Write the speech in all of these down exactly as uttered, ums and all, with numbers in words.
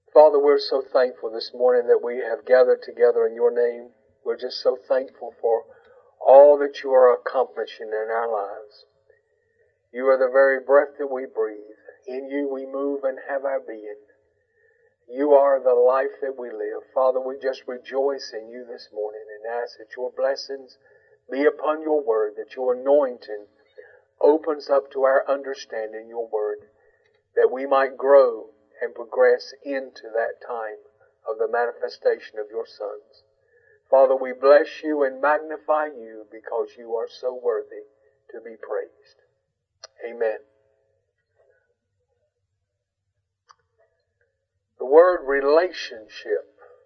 Father, we're so thankful this morning that we have gathered together in your name. We're just so thankful for all that you are accomplishing in our lives. You are the very breath that we breathe. In you we move and have our being. You are the life that we live. Father, we just rejoice in you this morning and ask that your blessings be upon your word, that your anointing opens up to our understanding your word, that we might grow and progress into that time of the manifestation of your sons. Father, we bless you and magnify you because you are so worthy to be praised. Amen. The word relationship.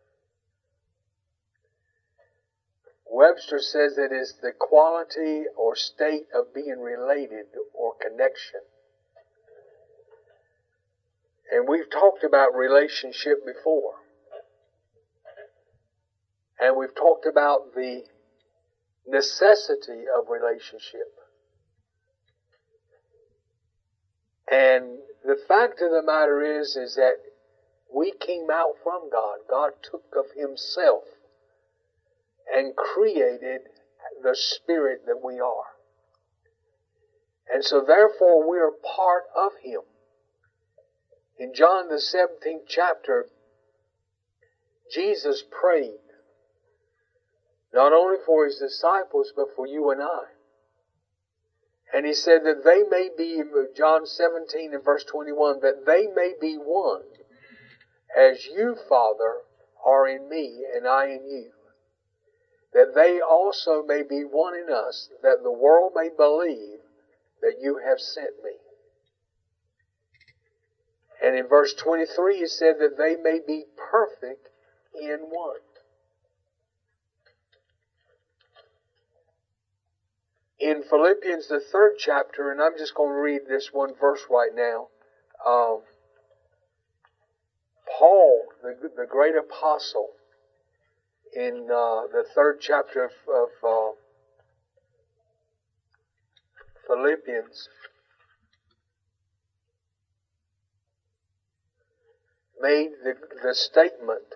Webster says it is the quality or state of being related or connection. And we've talked about relationship before. And we've talked about the necessity of relationship. And the fact of the matter is, is that we came out from God. God took of himself and created the spirit that we are. And so therefore we are part of him. In John the seventeenth chapter, Jesus prayed not only for his disciples, but for you and I. And he said that they may be, John seventeen and verse twenty-one, that they may be one, as you, Father, are in me and I in you. That they also may be one in us, that the world may believe that you have sent me. And in verse twenty-three, he said that they may be perfect in one. In Philippians, the third chapter, and I'm just going to read this one verse right now. Um, Paul, the, the great apostle, in uh, the third chapter of, of uh, Philippians, made the, the statement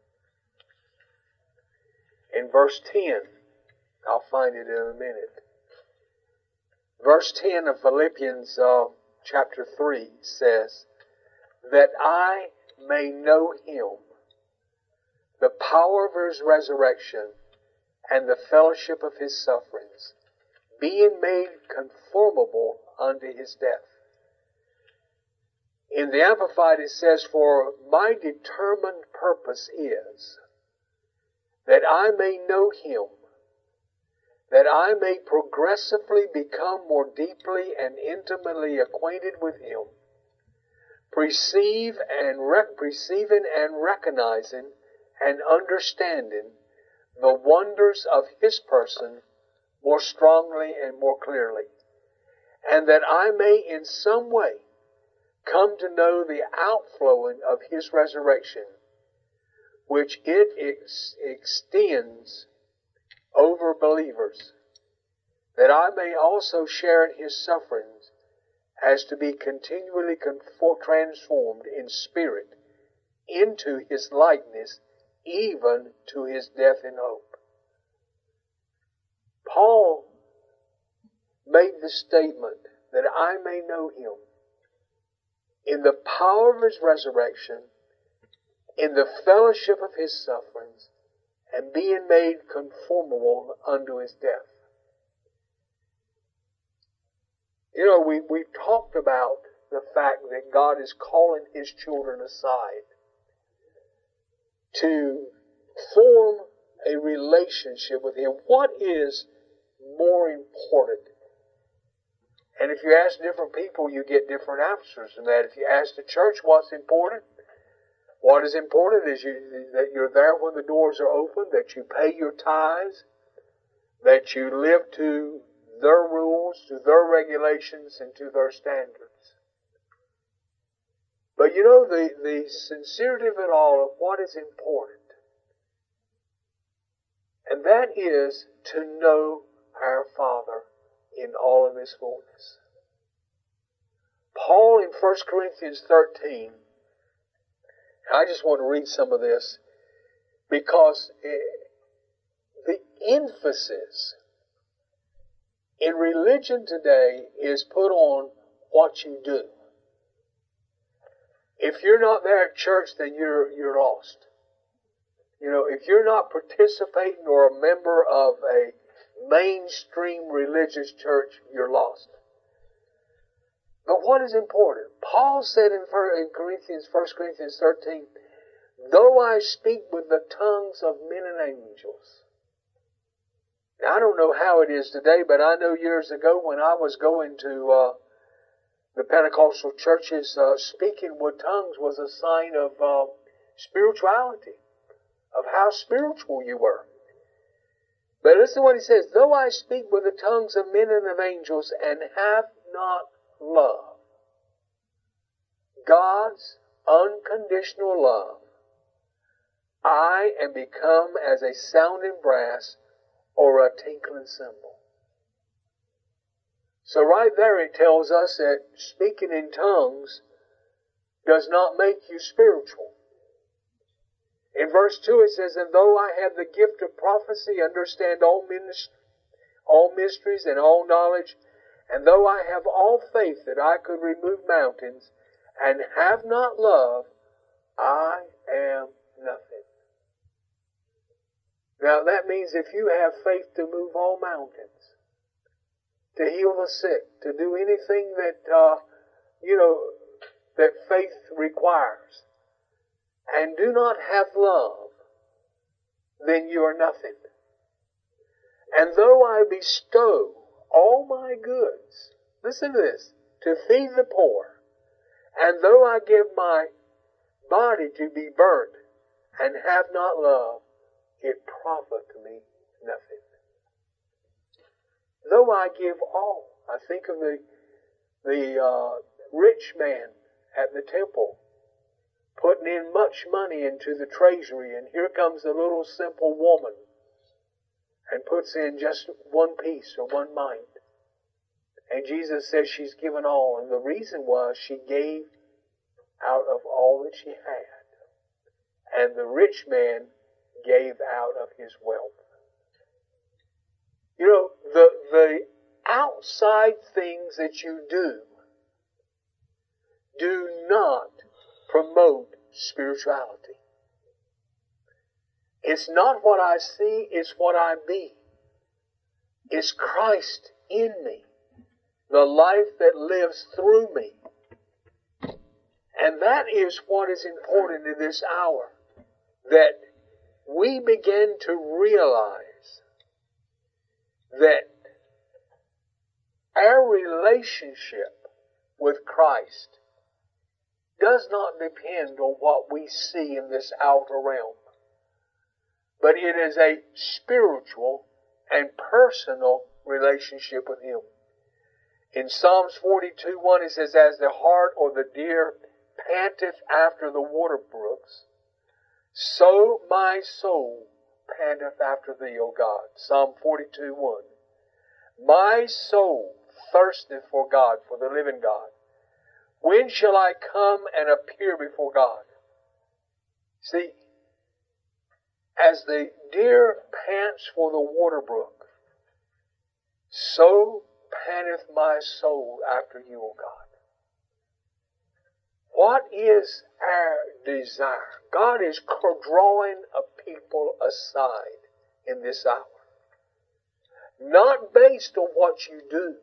in verse ten. I'll find it in a minute. Verse ten of Philippians uh, chapter three says, that I may know him, the power of his resurrection, and the fellowship of his sufferings, being made conformable unto his death. In the Amplified it says, for my determined purpose is that I may know him, that I may progressively become more deeply and intimately acquainted with him, perceive and rec- perceiving and recognizing and understanding the wonders of his person more strongly and more clearly, and that I may in some way come to know the outflowing of his resurrection, which it ex- extends over believers, that I may also share in his sufferings, as to be continually conform, transformed in spirit into his likeness, even to his death in hope. Paul made the statement that I may know him in the power of his resurrection, in the fellowship of his sufferings, and being made conformable unto his death. You know, we, we've talked about the fact that God is calling his children aside to form a relationship with him. What is more important? And if you ask different people, you get different answers than that. If you ask the church what's important, what is important is you, that you're there when the doors are open, that you pay your tithes, that you live to their rules, to their regulations, and to their standards. But you know, the, the sincerity of it all, of what is important, and that is to know our Father in all of his fullness. Paul in First Corinthians thirteen I just want to read some of this because the emphasis in religion today is put on what you do. If you're not there at church, then you're you're lost. You know, if you're not participating or a member of a mainstream religious church, you're lost. But what is important? Paul said in Corinthians, First Corinthians thirteen, though I speak with the tongues of men and angels. Now, I don't know how it is today, but I know years ago when I was going to uh, the Pentecostal churches, uh, speaking with tongues was a sign of uh, spirituality, of how spiritual you were. But listen to what he says, though I speak with the tongues of men and of angels and have not love, God's unconditional love, I am become as a sounding brass or a tinkling cymbal. So right there it tells us that speaking in tongues does not make you spiritual. In verse two it says, and though I have the gift of prophecy, understand all, ministry, all mysteries and all knowledge, and though I have all faith that I could remove mountains, and have not love, I am nothing. Now that means if you have faith to move all mountains, to heal the sick, to do anything that, uh, you know, that faith requires, and do not have love, then you are nothing. And though I bestow all my goods, listen to this, to feed the poor, and though I give my body to be burnt, and have not love, it profiteth me nothing. Though I give all, I think of the the uh, rich man at the temple, putting in much money into the treasury, and here comes a little simple woman and puts in just one piece or one mite. And Jesus says she's given all, and the reason was she gave out of all that she had. And the rich man gave out of his wealth. You know, the, the outside things that you do do not promote spirituality. It's not what I see, it's what I be. It's Christ in me, the life that lives through me. And that is what is important in this hour, that we begin to realize that our relationship with Christ does not depend on what we see in this outer realm, but it is a spiritual and personal relationship with Him. In Psalms forty-two one it says, as the hart or the deer panteth after the water brooks, so my soul panteth after thee, O God. Psalm forty-two one. My soul thirsteth for God, for the living God. When shall I come and appear before God? See, as the deer pants for the water brook, so panteth my soul after you, O God. What is our desire? God is drawing a people aside in this hour. Not based on what you do,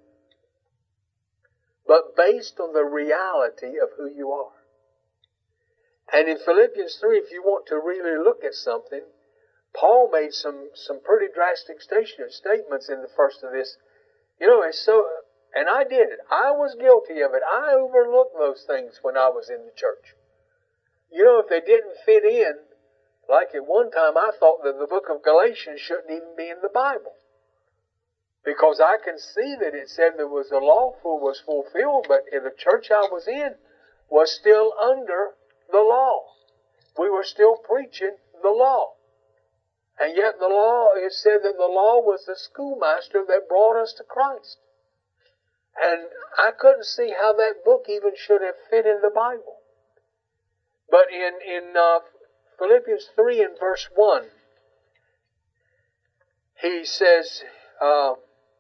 but based on the reality of who you are. And in Philippians three, if you want to really look at something, Paul made some, some pretty drastic statements in the first of this. You know, it's so, and I did it. I was guilty of it. I overlooked those things when I was in the church. You know, if they didn't fit in, like at one time I thought that the book of Galatians shouldn't even be in the Bible. Because I can see that it said there was the law was fulfilled, but in the church I was in was still under the law. We were still preaching the law. And yet the law, it said that the law was the schoolmaster that brought us to Christ. And I couldn't see how that book even should have fit in the Bible. But in, in uh, Philippians three and verse one, he says, uh,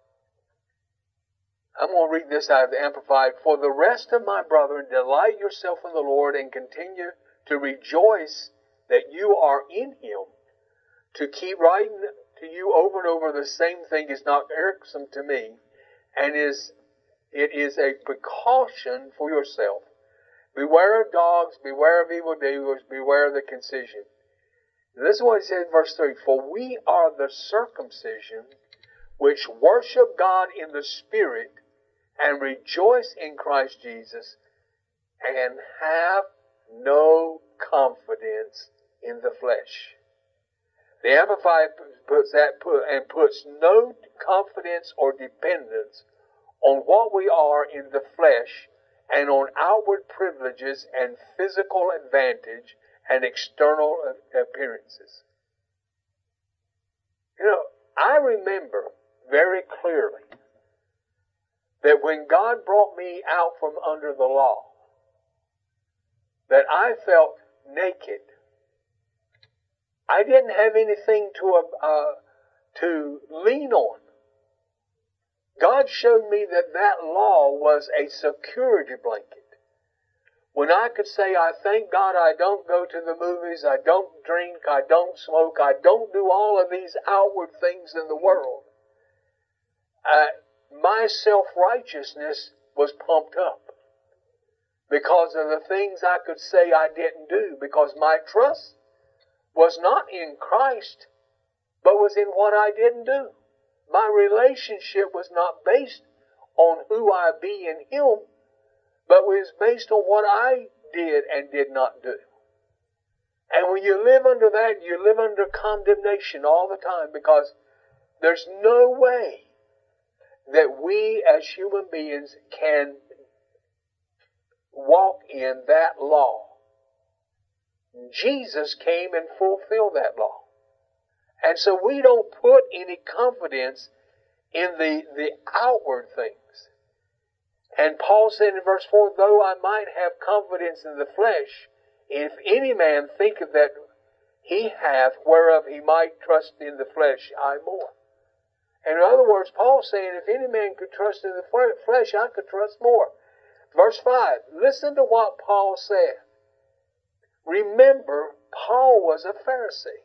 I'm going to read this out of the Amplified. For the rest of my brethren, delight yourself in the Lord and continue to rejoice that you are in Him. To keep writing to you over and over the same thing is not irksome to me, and is it is a precaution for yourself. Beware of dogs, beware of evildoers, beware of the concision. And this is what he said in verse three. For we are the circumcision which worship God in the Spirit and rejoice in Christ Jesus and have no confidence in the flesh. The Amplified puts that put, and puts no confidence or dependence on what we are in the flesh and on outward privileges and physical advantage and external appearances. You know, I remember very clearly that when God brought me out from under the law, that I felt naked. I didn't have anything to uh, to lean on. God showed me that that law was a security blanket. When I could say, I thank God I don't go to the movies, I don't drink, I don't smoke, I don't do all of these outward things in the world, uh, my self-righteousness was pumped up because of the things I could say I didn't do, because my trust was not in Christ, but was in what I didn't do. My relationship was not based on who I be in Him, but was based on what I did and did not do. And when you live under that, you live under condemnation all the time, because there's no way that we as human beings can walk in that law. Jesus came and fulfilled that law. And so we don't put any confidence in the, the outward things. And Paul said in verse four, though I might have confidence in the flesh, if any man thinketh that he hath whereof he might trust in the flesh, I more. And in other words, Paul's saying, if any man could trust in the flesh, I could trust more. Verse five, listen to what Paul said. Remember, Paul was a Pharisee.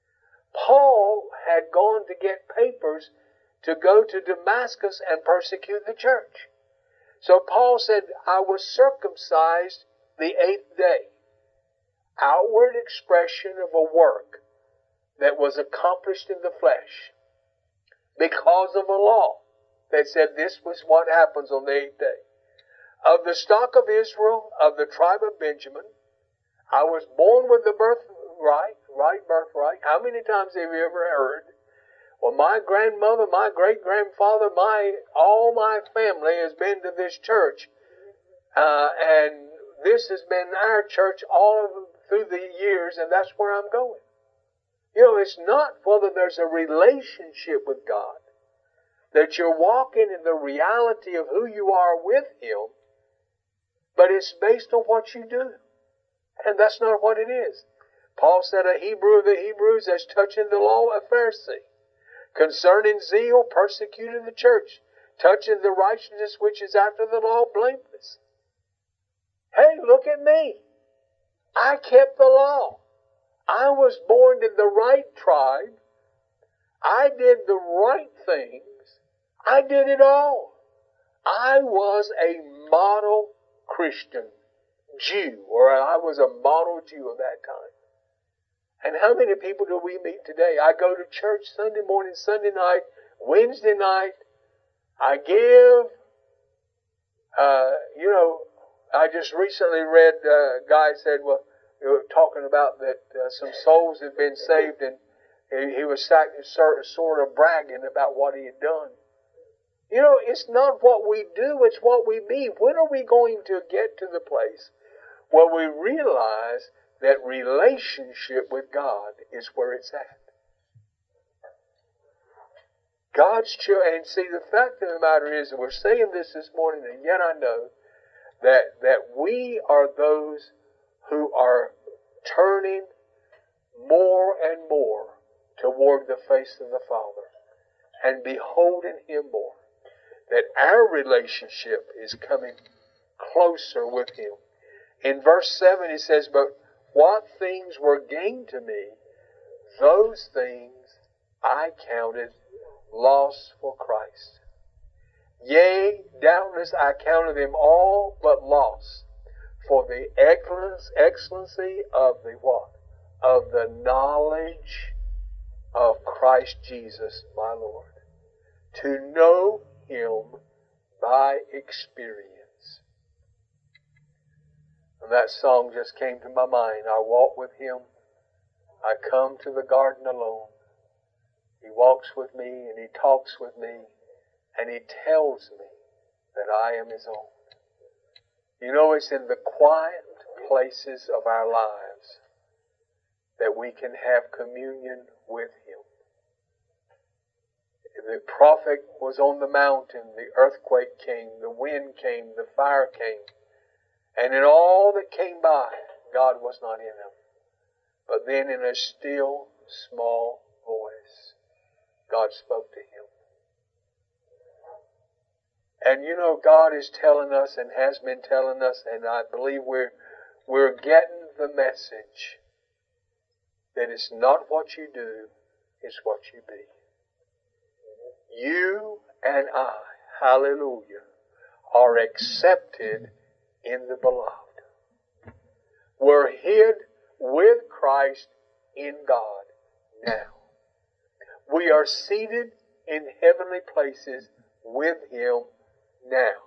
Paul had gone to get papers to go to Damascus and persecute the church. So Paul said, I was circumcised the eighth day. Outward expression of a work that was accomplished in the flesh because of a law that said this was what happens on the eighth day. Of the stock of Israel, of the tribe of Benjamin, I was born with the birthright, right birthright. How many times have you ever heard, well, my grandmother, my great-grandfather, my all my family has been to this church, uh, and this has been our church all of, through the years, and that's where I'm going. You know, it's not whether there's a relationship with God, that you're walking in the reality of who you are with Him, but it's based on what you do. And that's not what it is. Paul said, a Hebrew of the Hebrews, as touching the law, a Pharisee. Concerning zeal, persecuted the church. Touching the righteousness which is after the law, blameless. Hey, look at me. I kept the law. I was born in the right tribe. I did the right things. I did it all. I was a model Christian Jew, or I was a model Jew of that time. And how many people do we meet today? I go to church Sunday morning, Sunday night, Wednesday night. I give, uh, you know, I just recently read, uh, a guy said, well, they were talking about that uh, some souls had been saved, and he, he was sort of bragging about what he had done. You know, it's not what we do, it's what we be. When are we going to get to the place where we realize that relationship with God is where it's at? God's children, and see, the fact of the matter is, and we're saying this this morning, and yet I know that, that we are those who are turning more and more toward the face of the Father and beholding Him more. That our relationship is coming closer with Him. In verse seven it says, but what things were gained to me, those things I counted loss for Christ. Yea, doubtless I counted them all but loss for the excellency of the what? Of the knowledge of Christ Jesus my Lord. To know Him by experience. And that song just came to my mind. I walk with Him. I come to the garden alone. He walks with me and He talks with me and He tells me that I am His own. You know, it's in the quiet places of our lives that we can have communion with Him. The prophet was on the mountain, the earthquake came, the wind came, the fire came. And in all that came by, God was not in them. But then in a still, small voice, God spoke to him. And you know, God is telling us and has been telling us, and I believe we're, we're getting the message that it's not what you do, it's what you be. You and I, hallelujah, are accepted in the beloved. We're hid with Christ in God now. We are seated in heavenly places with Him now.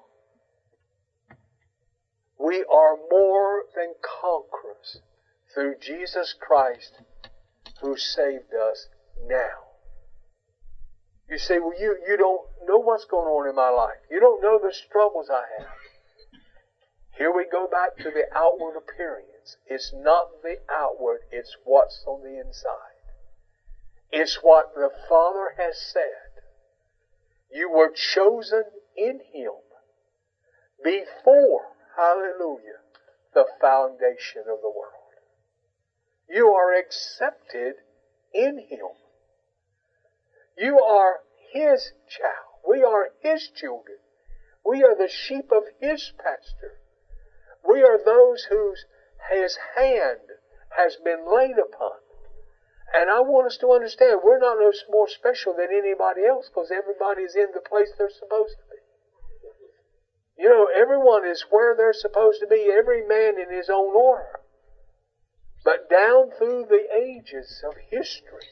We are more than conquerors through Jesus Christ who saved us now. You say, well, you, you don't know what's going on in my life. You don't know the struggles I have. Here we go back to the outward appearance. It's not the outward, it's what's on the inside. It's what the Father has said. You were chosen in Him before, hallelujah, the foundation of the world. You are accepted in Him. You are His child. We are His children. We are the sheep of His pasture. We are those whose His hand has been laid upon. And I want us to understand we're not no more special than anybody else because everybody's in the place they're supposed to be. You know, everyone is where they're supposed to be, every man in his own order. But down through the ages of history,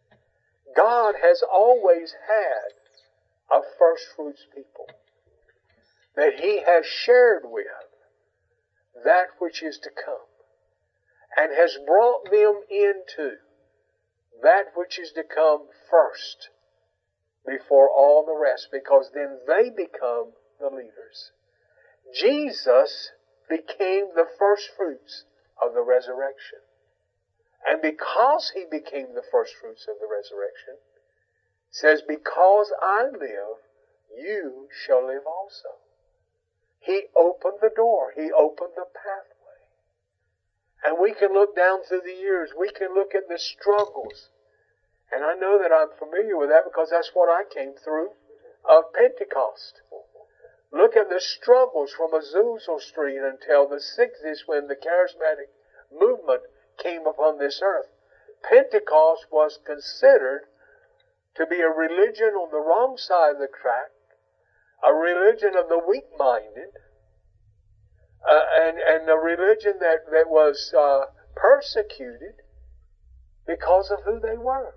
God has always had a first fruits people that He has shared with that which is to come and has brought them into that which is to come first before all the rest, because then they become the leaders. Jesus became the first fruits of the resurrection. And because He became the first fruits of the resurrection, it says, because I live, you shall live also. He opened the door. He opened the pathway. And we can look down through the years. We can look at the struggles. And I know that I'm familiar with that because that's what I came through of Pentecost. Look at the struggles from Azusa Street until the sixties when the charismatic movement came upon this earth. Pentecost was considered to be a religion on the wrong side of the track, a religion of the weak-minded, uh, and, and a religion that, that was uh, persecuted because of who they were.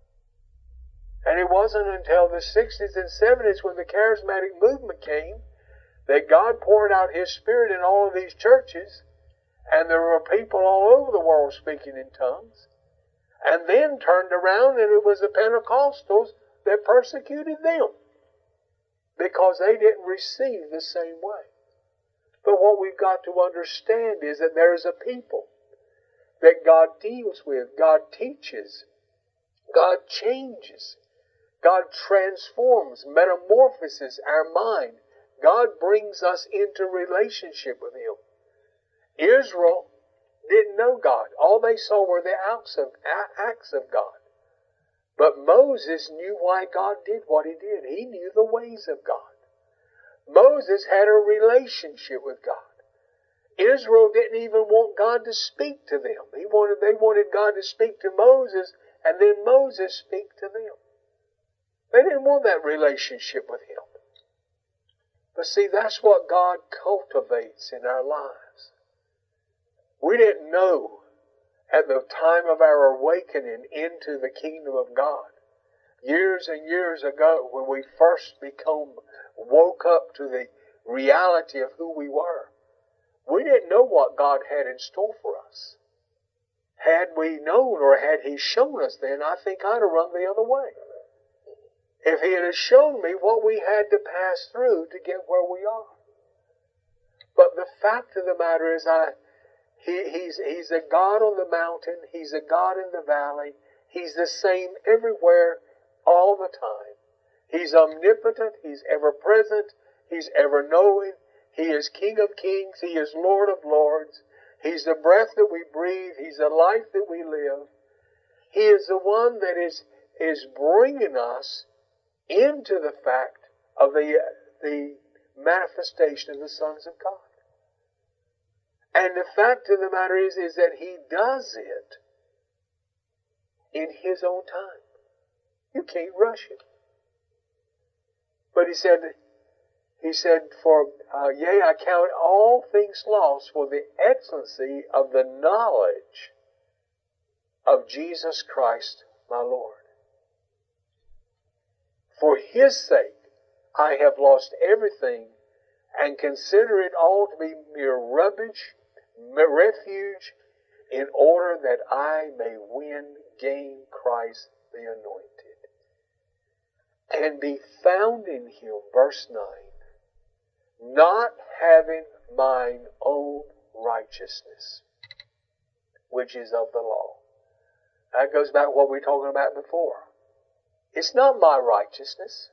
And it wasn't until the sixties and seventies when the charismatic movement came that God poured out His Spirit in all of these churches, and there were people all over the world speaking in tongues. And then turned around and it was the Pentecostals that persecuted them because they didn't receive the same way. But what we've got to understand is that there is a people that God deals with, God teaches, God changes, God transforms, metamorphoses our mind. God brings us into relationship with Him. Israel didn't know God. All they saw were the acts of, acts of God. But Moses knew why God did what he did. He knew the ways of God. Moses had a relationship with God. Israel didn't even want God to speak to them. He wanted, they wanted God to speak to Moses and then Moses speak to them. They didn't want that relationship with him. But see, that's what God cultivates in our lives. We didn't know at the time of our awakening into the kingdom of God, years and years ago, when we first become woke up to the reality of who we were, we didn't know what God had in store for us. Had we known, or had He shown us then, I think I'd have run the other way. If He had shown me what we had to pass through to get where we are. But the fact of the matter is, I, he, he's, he's a God on the mountain. He's a God in the valley. He's the same everywhere, all the time. He's omnipotent. He's ever present. He's ever knowing. He is King of kings. He is Lord of lords. He's the breath that we breathe. He's the life that we live. He is the one that is, is bringing us into the fact of the, the manifestation of the sons of God. And the fact of the matter is, is that He does it in His own time. You can't rush it. But He said, He said, for, uh, yea, I count all things lost for the excellency of the knowledge of Jesus Christ, my Lord. For His sake, I have lost everything and consider it all to be mere rubbish, mere refuge, in order that I may win, gain Christ the Anointed, and be found in Him, verse nine, not having mine own righteousness, which is of the law. That goes back to what we were talking about before. It's not my righteousness.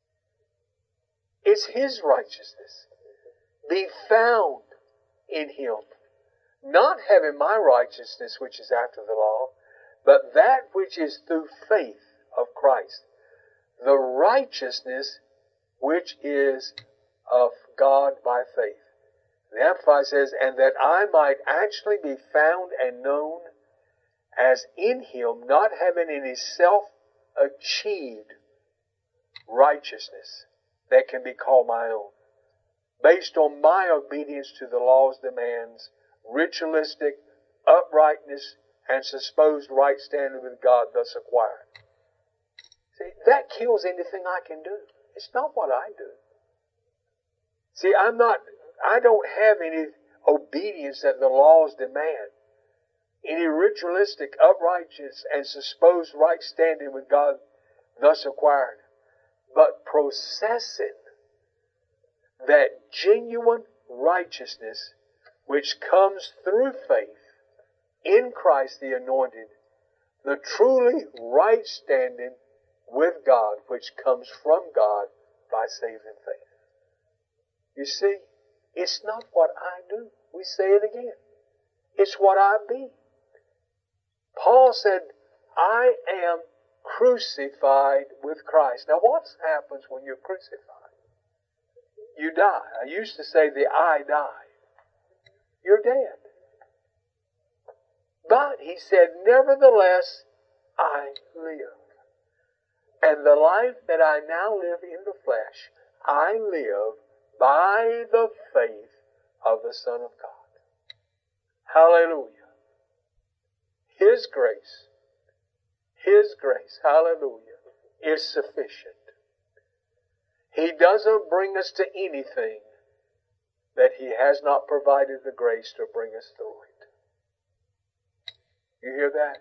It's His righteousness. Be found in Him, not having my righteousness, which is after the law, but that which is through faith of Christ, the righteousness which is of God by faith. The Amplified says, and that I might actually be found and known as in Him, not having any self-achieved righteousness that can be called my own, based on my obedience to the law's demands, ritualistic uprightness, and supposed right standing with God thus acquired. See, that kills anything I can do. It's not what I do. See, I'm not, I don't have any obedience that the laws demand. Any ritualistic uprightness and supposed right standing with God thus acquired. But processing that genuine righteousness which comes through faith in Christ the Anointed, the truly right standing with God which comes from God by saving faith. You see, it's not what I do. We say it again. It's what I be. Paul said, I am crucified with Christ. Now what happens when you're crucified? You die. I used to say the I die. You're dead. But he said, nevertheless, I live. And the life that I now live in the flesh, I live by the faith of the Son of God. Hallelujah. His grace, His grace, hallelujah, is sufficient. He doesn't bring us to anything that He has not provided the grace to bring us through it. You hear that?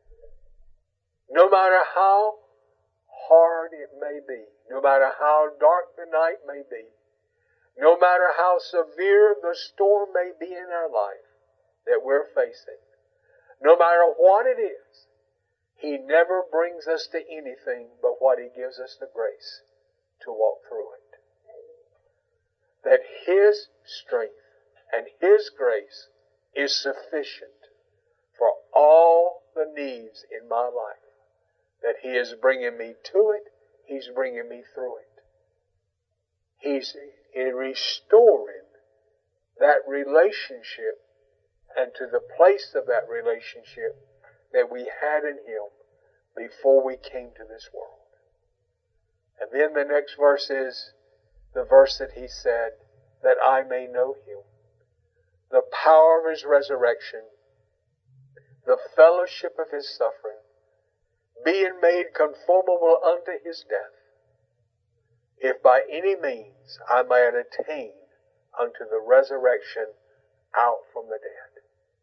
No matter how hard it may be, no matter how dark the night may be, no matter how severe the storm may be in our life that we're facing, no matter what it is, He never brings us to anything but what He gives us the grace to walk through it. That His strength and His grace is sufficient for all the needs in my life. That He is bringing me to it. He's bringing me through it. He's restoring that relationship and to the place of that relationship that we had in Him before we came to this world. And then the next verse is the verse that He said, that I may know Him, the power of His resurrection, the fellowship of His suffering, being made conformable unto His death, if by any means I might attain unto the resurrection out from the dead.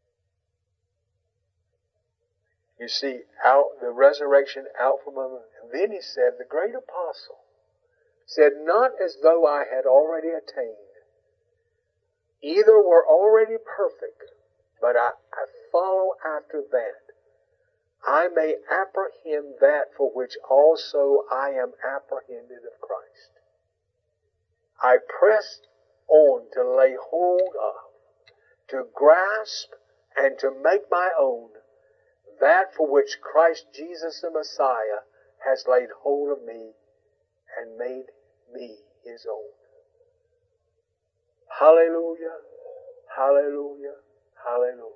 You see, out the resurrection out from among them. And then He said, the great apostle said, not as though I had already attained, either were already perfect, but I, I follow after that, I may apprehend that for which also I am apprehended of Christ. I press on to lay hold of, to grasp, and to make my own that for which Christ Jesus the Messiah has laid hold of me and made me His own. Hallelujah, hallelujah, hallelujah.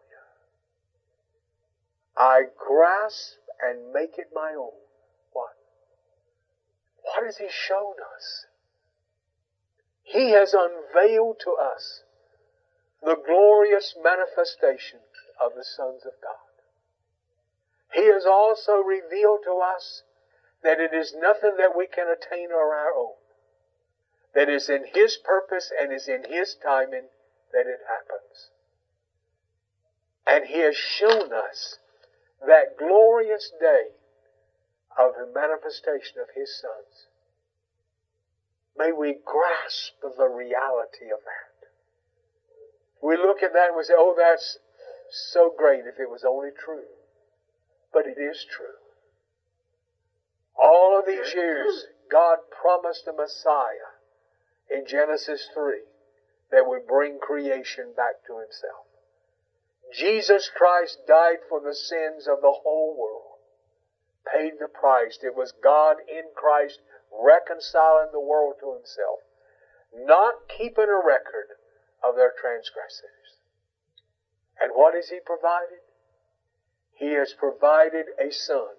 I grasp and make it my own. What? What has He shown us? He has unveiled to us the glorious manifestation of the sons of God. He has also revealed to us that it is nothing that we can attain or our own. That is in His purpose and is in His timing that it happens. And He has shown us that glorious day of the manifestation of His sons. May we grasp the reality of that. We look at that and we say, oh, that's so great if it was only true. But it is true. All of these years, God promised a Messiah in Genesis three that would bring creation back to Himself. Jesus Christ died for the sins of the whole world, paid the price. It was God in Christ reconciling the world to Himself, not keeping a record of their transgressions. And what has He provided? He has provided a Son,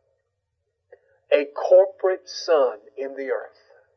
a corporate Son in the earth,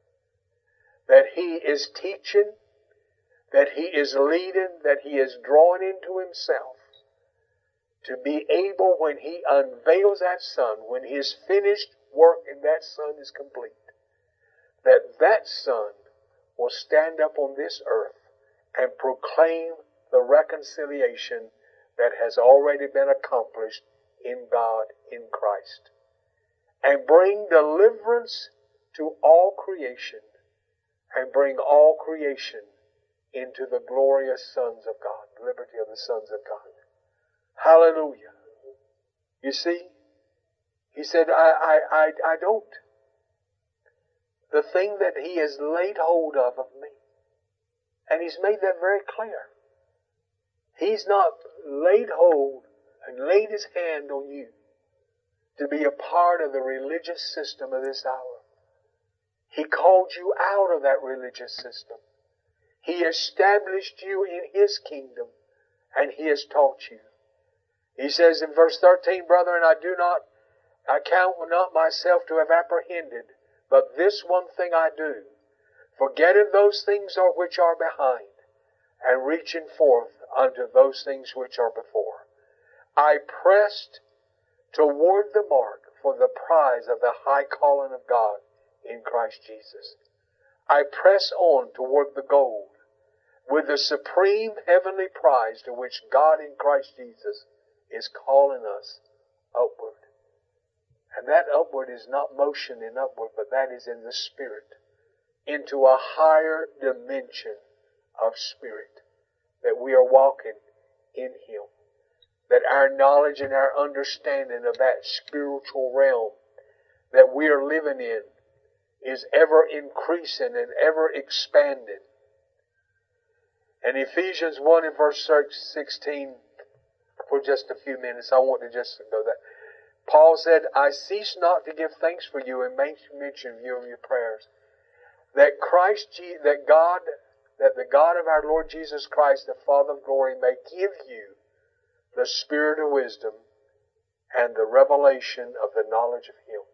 that He is teaching, that He is leading, that He is drawing into Himself, to be able, when He unveils that Son, when His finished work in that Son is complete, that that Son will stand up on this earth and proclaim the reconciliation that has already been accomplished in God, in Christ, and bring deliverance to all creation, and bring all creation into the glorious sons of God, liberty of the sons of God. Hallelujah. You see, He said, I, I, I, I don't. The thing that He has laid hold of of me, and He's made that very clear. He's not laid hold and laid His hand on you to be a part of the religious system of this hour. He called you out of that religious system. He established you in His kingdom, and He has taught you. He says in verse thirteen, brethren, I do not, I count not myself to have apprehended, but this one thing I do, forgetting those things are which are behind, and reaching forth unto those things which are before. I pressed toward the mark for the prize of the high calling of God in Christ Jesus. I press on toward the goal with the supreme heavenly prize to which God in Christ Jesus is calling us upward. And that upward is not motion in upward, but that is in the Spirit, into a higher dimension of Spirit, that we are walking in Him, that our knowledge and our understanding of that spiritual realm that we are living in is ever increasing and ever expanding. And Ephesians one and verse sixteen, for just a few minutes, I want to just go there. Paul said, I cease not to give thanks for you and make mention of you in your prayers, that Christ, that God, that the God of our Lord Jesus Christ, the Father of glory, may give you the spirit of wisdom and the revelation of the knowledge of Him.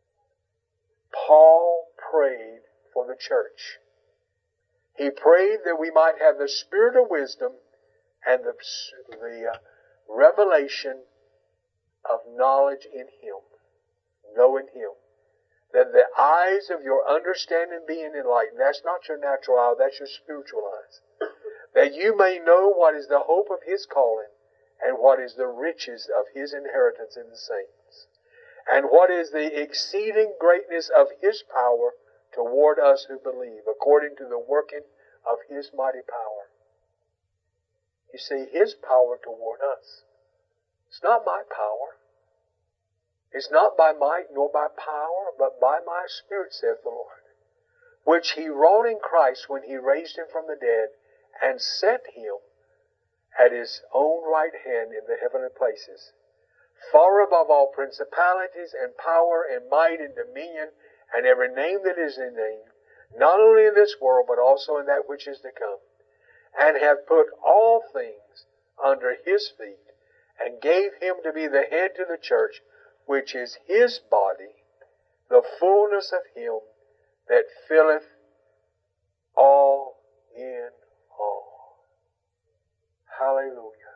Paul prayed for the church. He prayed that we might have the spirit of wisdom and the, the uh, revelation of knowledge in Him, knowing Him. That the eyes of your understanding being enlightened. That's not your natural eye, that's your spiritual eyes. That you may know what is the hope of His calling, and what is the riches of His inheritance in the saints, and what is the exceeding greatness of His power toward us who believe, according to the working of His mighty power. You see, His power toward us. It's not my power. It's not by might nor by power, but by my Spirit, saith the Lord, which He wrought in Christ when He raised Him from the dead and set Him at His own right hand in the heavenly places, far above all principalities and power and might and dominion and every name that is in name, not only in this world, but also in that which is to come, and have put all things under His feet, and gave Him to be the head to the church, which is His body, the fullness of Him that filleth all in all. Hallelujah.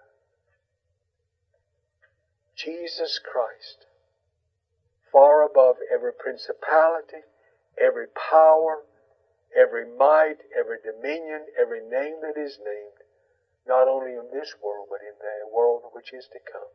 Jesus Christ, far above every principality, every power, every might, every dominion, every name that is named, not only in this world, but in the world which is to come.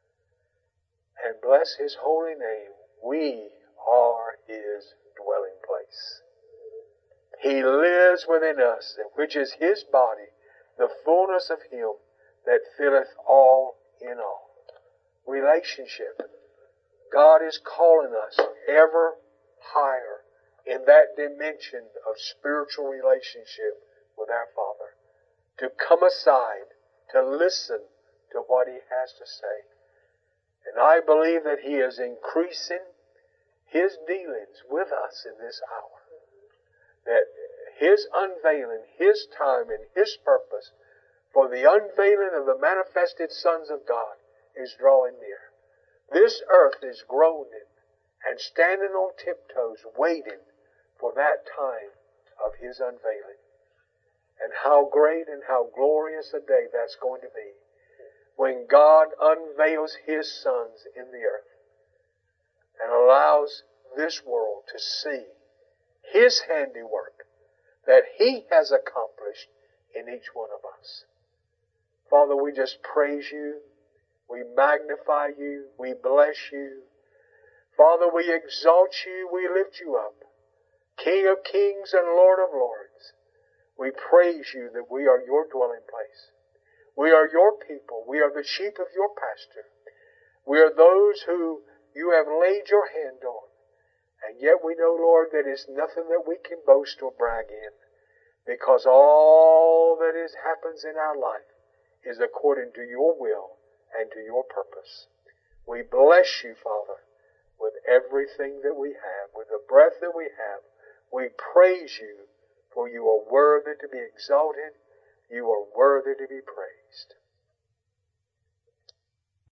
And bless His holy name, we are His dwelling place. He lives within us, which is His body, the fullness of Him that filleth all in all. Relationship. God is calling us ever higher in that dimension of spiritual relationship with our Father. To come aside, to listen to what He has to say. And I believe that He is increasing His dealings with us in this hour. That His unveiling, His time and His purpose for the unveiling of the manifested sons of God is drawing near. This earth is groaning and standing on tiptoes waiting for that time of His unveiling. And how great and how glorious a day that's going to be when God unveils His sons in the earth and allows this world to see His handiwork that He has accomplished in each one of us. Father, we just praise You. We magnify You. We bless You. Father, we exalt You. We lift You up. King of kings and Lord of lords. We praise You that we are Your dwelling place. We are Your people. We are the sheep of Your pasture. We are those who You have laid Your hand on. And yet we know, Lord, that it's nothing that we can boast or brag in, because all that is happens in our life is according to Your will and to Your purpose. We bless You, Father, with everything that we have, with the breath that we have. We praise You, for You are worthy to be exalted. You are worthy to be praised.